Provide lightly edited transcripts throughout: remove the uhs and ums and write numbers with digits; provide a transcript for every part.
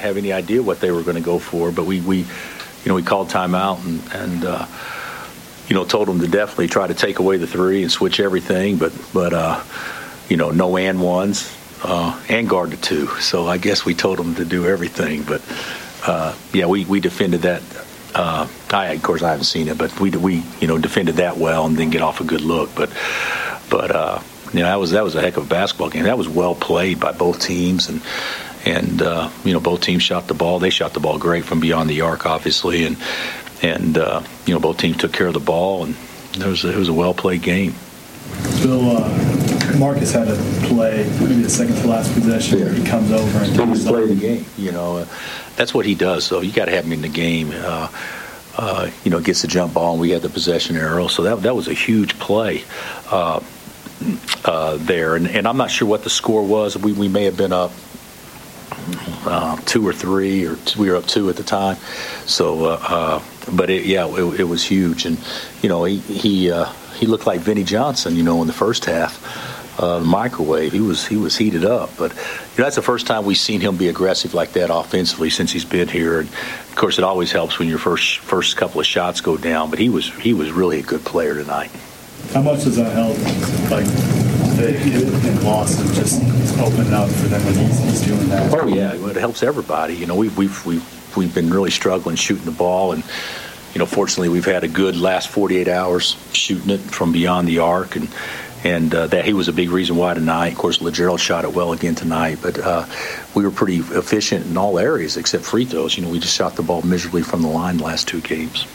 have any idea what they were going to go for, but we called timeout and told them to definitely try to take away the three and switch everything, but no and ones and guard the two. So I guess we told them to do everything, but we defended that. Of course I haven't seen it, but we defended that well and didn't get off a good look, but that was a heck of a basketball game. That was well played by both teams, and both teams shot the ball. They shot the ball great from beyond the arc, obviously, and both teams took care of the ball, and it was a well played game. Bill, Marcus had a play, maybe the second to last possession, where he comes over and he's play the game. That's what he does. So you got to have him in the game. Gets the jump ball, and we had the possession arrow. So that was a huge play there. And I'm not sure what the score was. We may have been up 2 or 3, or we were up 2 at the time. So, but it was huge. And he looked like Vinnie Johnson, in the first half. Microwave. He was heated up, but that's the first time we've seen him be aggressive like that offensively since he's been here. And of course, it always helps when your first couple of shots go down. But he was really a good player tonight. How much does that help? Like the loss of just opening up for them when he's doing that. Oh yeah, it helps everybody. We've been really struggling shooting the ball, and fortunately we've had a good last 48 hours shooting it from beyond the arc, and that he was a big reason why tonight. Of course, LeGerald shot it well again tonight, but we were pretty efficient in all areas except free throws. We just shot the ball miserably from the line the last 2 games.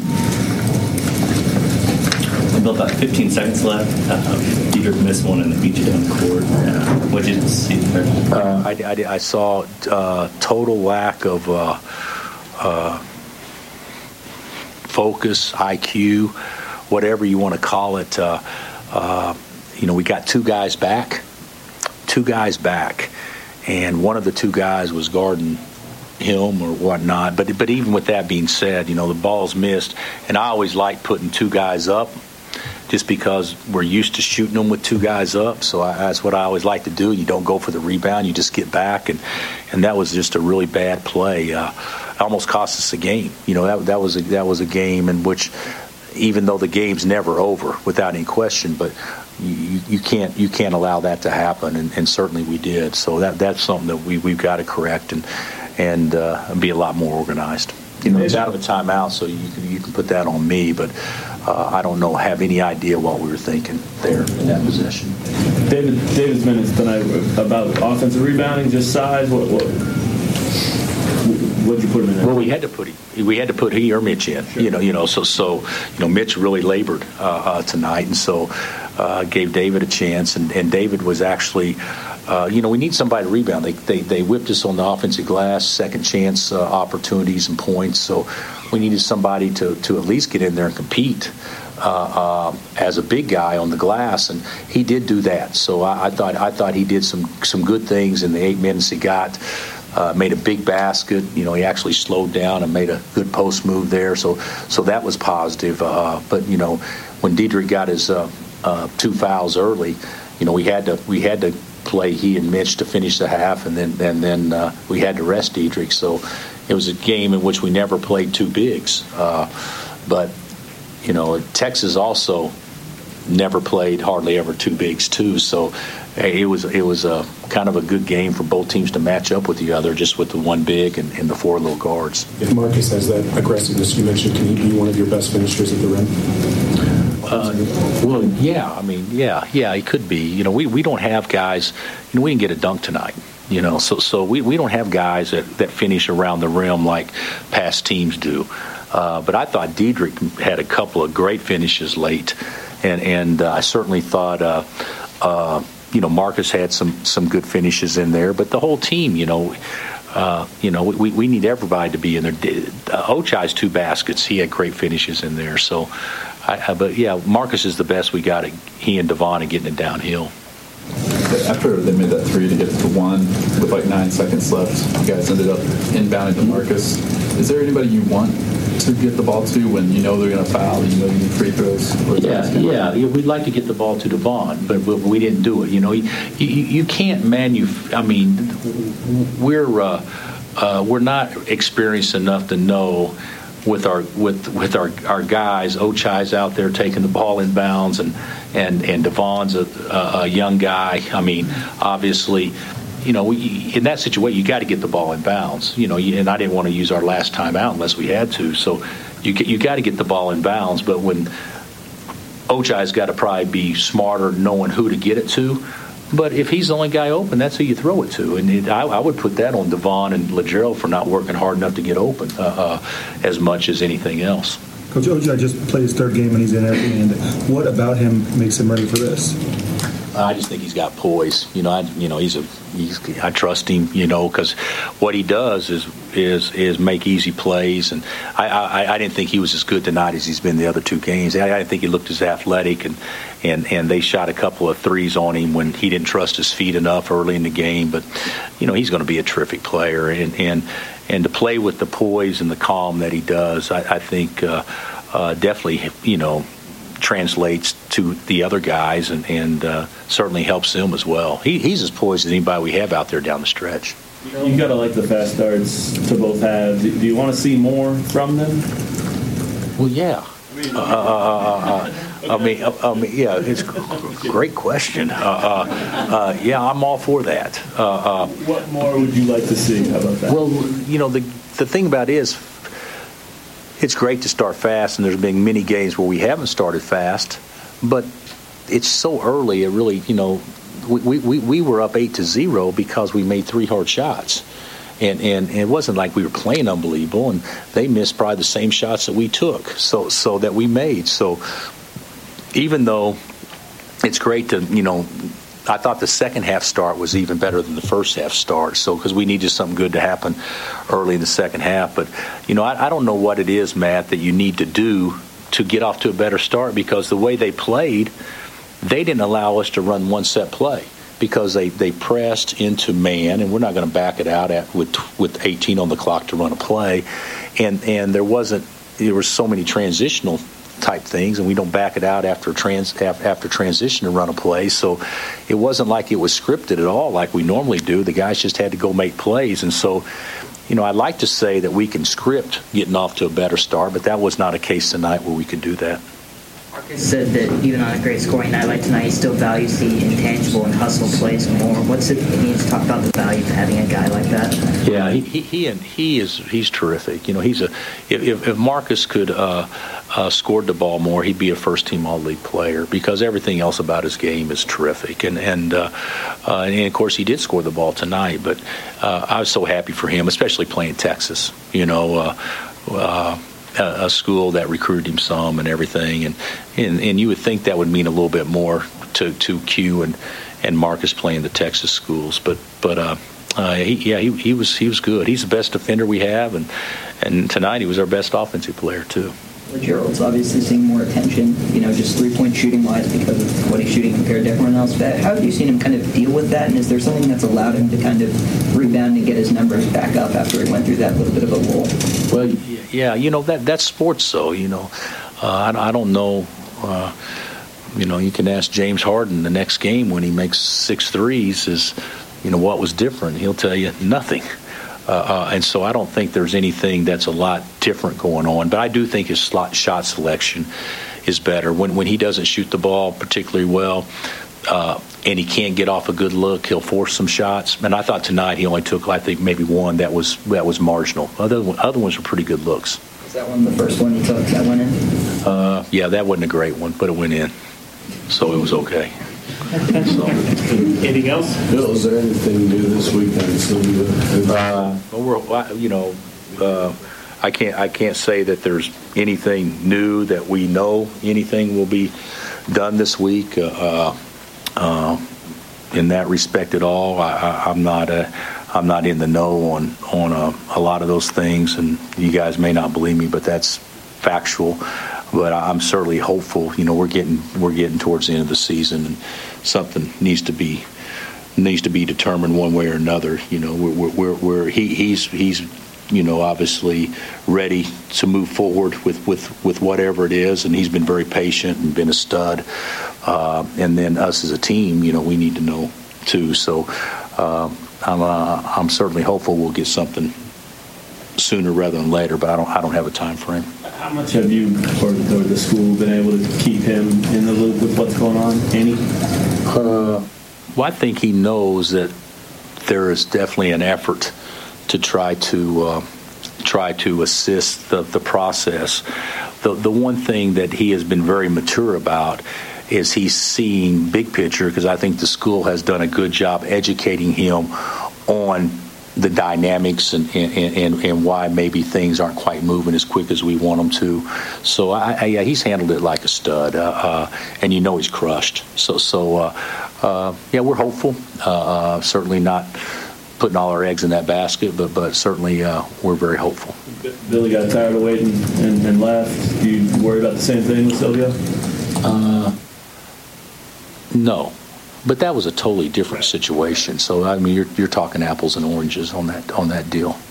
About 15 seconds left. Diedrich missed one and beat you down the court. What did you see there? I saw total lack of focus, IQ, whatever you want to call it. We got 2 guys back, and one of the 2 guys was guarding him or whatnot. But even with that being said, the ball's missed, and I always like putting 2 guys up, just because we're used to shooting them with 2 guys up. So that's what I always like to do. You don't go for the rebound, you just get back, and that was just a really bad play. Almost cost us a game. That was a game in which, even though the game's never over without any question, but you can't allow that to happen, and certainly we did. So that's something that we've got to correct and be a lot more organized. It's out of a timeout, so you can put that on me, but I don't have any idea what we were thinking there in that possession. David's minutes tonight about offensive rebounding, just size. What'd you put him in there? Well, we had to put he or Mitch in. Sure. So Mitch really labored tonight, and so gave David a chance, and David was actually. We need somebody to rebound. They whipped us on the offensive glass, second chance opportunities and points. So we needed somebody to at least get in there and compete as a big guy on the glass, and he did do that. So I thought he did some good things in the 8 minutes he got. Made a big basket. He actually slowed down and made a good post move there. So that was positive. But when Diedrich got his 2 fouls early, we had to play he and Mitch to finish the half, and then we had to rest Diedrich. So it was a game in which we never played 2 bigs. But Texas also never played hardly ever 2 bigs too. So it was a kind of a good game for both teams to match up with the other, just with the 1 big and the 4 little guards. If Marcus has that aggressiveness you mentioned, can he be one of your best finishers at the rim? He could be. We don't have guys. We didn't get a dunk tonight. So we don't have guys that finish around the rim like past teams do. But I thought Diedrich had a couple of great finishes late, and I certainly thought Marcus had some good finishes in there. But the whole team, we need everybody to be in there. Ochai's 2 baskets, he had great finishes in there. So. Marcus is the best we got. He and Devon are getting it downhill. After they made that 3 to get to 1 with 9 seconds left, you guys ended up inbounding to Marcus. Is there anybody you want to get the ball to when you know they're going to foul, you need free throws? We'd like to get the ball to Devon, but we didn't do it. You can't we're we're not experienced enough to know with our guys. Ochai's out there taking the ball in bounds, and Devon's a young guy. I mean, obviously, in that situation, you got to get the ball in bounds. And I didn't want to use our last time out unless we had to. So you got to get the ball in bounds. But when Ochai's got to probably be smarter knowing who to get it to. But if he's the only guy open, that's who you throw it to. And I would put that on Devon and Lagerald for not working hard enough to get open as much as anything else. Coach Ochai just played his third game and he's in every end. What about him makes him ready for this? I just think he's got poise. I trust him. Because what he does is make easy plays, and I didn't think he was as good tonight as he's been the other two games. I didn't think he looked as athletic, and they shot a couple of threes on him when he didn't trust his feet enough early in the game. But he's going to be a terrific player, and to play with the poise and the calm that he does, I think definitely translates to the other guys and certainly helps them as well. He's as poised as anybody we have out there down the stretch. You got to like the fast starts to both have. Do you want to see more from them? Well, yeah. Yeah, it's a great question. Yeah, I'm all for that. What more would you like to see? How about that? Well, the thing about it is, it's great to start fast, and there's been many games where we haven't started fast, but it's so early. It really, we were up 8-0 because we made 3 hard shots, and it wasn't like we were playing unbelievable, and they missed probably the same shots that we took, so that we made. So even though it's great to, I thought the second half start was even better than the first half start. So because we needed something good to happen early in the second half. But, I don't know what it is, Matt, that you need to do to get off to a better start, because the way they played, they didn't allow us to run one set play because they pressed into man, and we're not going to back it out with 18 on the clock to run a play. And there were so many transitional type things, and we don't back it out after transition to run a play. So it wasn't like it was scripted at all like we normally do. The guys just had to go make plays. And so, I'd like to say that we can script getting off to a better start, but that was not a case tonight where we could do that. Marcus said that even on a great scoring night like tonight, he still values the intangible and hustle plays more. What's it mean to talk about the value of having a guy like that? Yeah, he's terrific. If Marcus could scored the ball more, he'd be a first-team All-League player, because everything else about his game is terrific. And of course, he did score the ball tonight. But I was so happy for him, especially playing Texas. A school that recruited him some and everything, and you would think that would mean a little bit more to Q and Marcus playing the Texas schools. But he was good. He's the best defender we have, and tonight he was our best offensive player too. Gerald's obviously seeing more attention, just 3-point shooting wise because of what he's shooting compared to everyone else. But how have you seen him kind of deal with that? And is there something that's allowed him to kind of rebound and get his numbers back up after he went through that little bit of a lull? Well, yeah, that's sports, though. I don't know. You can ask James Harden the next game when he makes 6 threes is, what was different. He'll tell you nothing. And so I don't think there's anything that's a lot different going on. But I do think his shot selection is better. When he doesn't shoot the ball particularly well and he can't get off a good look, he'll force some shots. And I thought tonight he only took, I think, maybe one that was marginal. Other ones were pretty good looks. Is that one the first one you took that went in? Yeah, that wasn't a great one, but it went in. So it was okay. Anything else? Bill, is there anything new this weekend? I can't say that there's anything new that we know anything will be done this week in that respect at all. I'm not in the know on a lot of those things, and you guys may not believe me, but that's factual. But I'm certainly hopeful. We're getting towards the end of the season, and something needs to be determined one way or another. He's obviously ready to move forward with whatever it is, and he's been very patient and been a stud. And then us as a team, we need to know too. So I'm certainly hopeful we'll get something sooner rather than later, but I don't have a time frame. How much have you or the school been able to keep him in the loop with what's going on? Any? Well, I think he knows that there is definitely an effort to try to assist the process. The one thing that he has been very mature about is he's seeing big picture, because I think the school has done a good job educating him on the dynamics and why maybe things aren't quite moving as quick as we want them to. So yeah, he's handled it like a stud, and he's crushed. So yeah, we're hopeful. Certainly not putting all our eggs in that basket, but certainly we're very hopeful. Billy got tired of waiting and left. Do you worry about the same thing with Silvio? No, but that was a totally different situation. So I mean, you're talking apples and oranges on that deal.